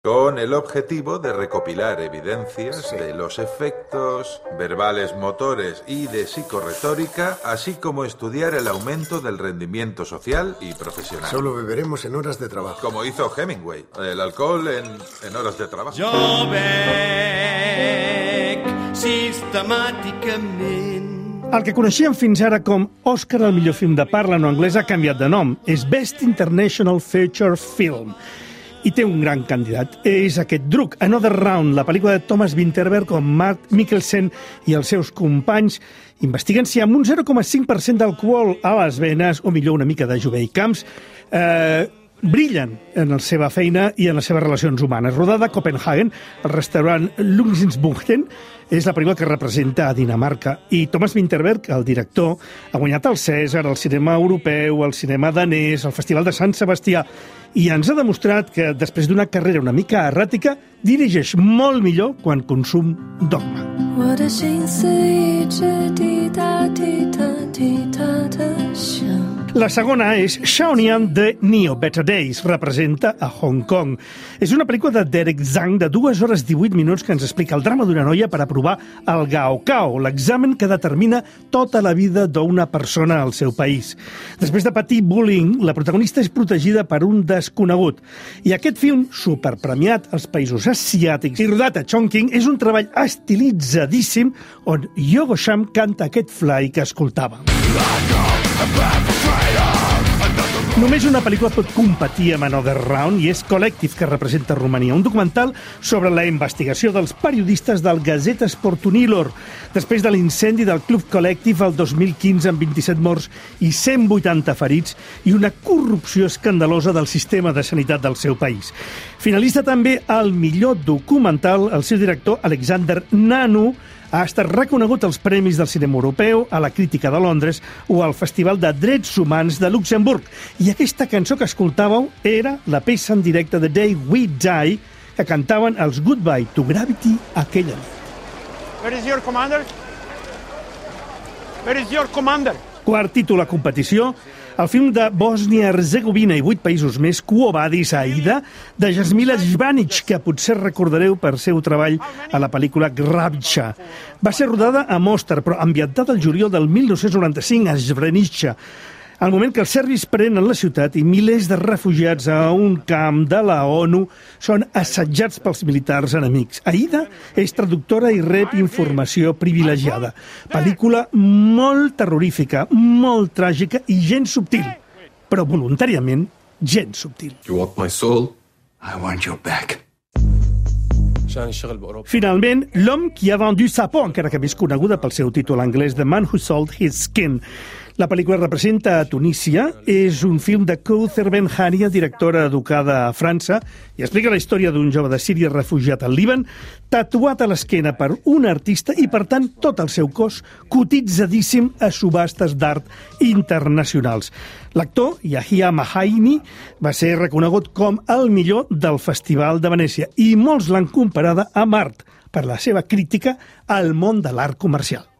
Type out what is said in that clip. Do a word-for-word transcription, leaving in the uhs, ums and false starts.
con el objetivo de recopilar evidencias sí. de los efectos verbales motores y de psicorretórica, así como estudiar el aumento del rendimiento social y profesional. Solo beberemos en horas de trabajo. Como hizo Hemingway, el alcohol en, en horas de trabajo. Jo bec sistemàticament. El que coneixíem fins ara com Òscar al millor film de parla no anglès ha canviat de nom. És Best International Feature Film. I té un gran candidat. És aquest Druk, Another Round, la pel·lícula de Thomas Vinterberg amb Mark Mikkelsen i els seus companys investiguen si amb un zero coma cinc per cent d'alcohol a les venes, o millor una mica de Jovell Camps, eh, brillen en la seva feina i en les seves relacions humanes. Rodada a Copenhagen, el restaurant Lungsbuchten, és la pel·lícula que representa a Dinamarca. I Thomas Vinterberg, el director, ha guanyat el Cèsar, el cinema europeu, el cinema danès, el Festival de Sant Sebastià, i ens ha demostrat que, després d'una carrera una mica erràtica, dirigeix molt millor quan consum dogma. La segona és Xiaonian de Neo Better Days, representa a Hong Kong. És una pel·lícula de Derek Zhang de dues hores divuit minuts que ens explica el drama d'una noia per aprovar el Gaokao, l'examen que determina tota la vida d'una persona al seu país. Després de patir bullying, la protagonista és protegida per un desconegut. I aquest film, superpremiat als països asiàtics i rodat a Chongqing, és un treball estilitzadíssim on Yogo Sham canta aquest fly que escoltàvem. Només una pel·lícula pot competir amb Another Round i és Collective, que representa Romania, un documental sobre la investigació dels periodistes del Gazeta Sportunilor després de l'incendi del Club Collective el dos mil quinze amb vint-i-set morts i cent vuitanta ferits i una corrupció escandalosa del sistema de sanitat del seu país. Finalista també al millor documental, el seu director Alexander Nanu ha estat reconegut als Premis del Cinema Europeu, a la Crítica de Londres o al Festival de Drets Humans de Luxemburg. I aquesta cançó que escoltàveu era la peça en directe de Day We Die que cantaven els Goodbye to Gravity aquella nit. Where is your commander? Where is your commander? Quart títol a competició, el film de Bòsnia-Herzegovina i vuit països més, Quo Vadis, Aida, de Jasmila Žbanić, que potser recordareu per seu treball a la pel·lícula Grabča. Va ser rodada a Mostar, però ambientada al juliol del mil nou-cents noranta-cinc a Srebrenica, al moment que els serbis prenen la ciutat i milers de refugiats a un camp de la ONU són assetjats pels militars enemics. Aida és traductora i rep informació privilegiada. Pel·lícula molt terrorífica, molt tràgica i gens subtil, però voluntàriament gens subtil. You want my soul? I want your back. Finalment, L'homme qui a vendu sa peau, encara que més coneguda pel seu títol anglès The Man Who Sold His Skin. La pel·lícula representa a Tunísia, és un film de Kawthar Ben Hania, directora educada a França, i explica la història d'un jove de Síria refugiat al Líban, tatuat a l'esquena per un artista i, per tant, tot el seu cos cotitzadíssim a subhastes d'art internacionals. L'actor, Yahya Mahaini, va ser reconegut com el millor del Festival de Venècia i molts l'han comparada amb art per la seva crítica al món de l'art comercial.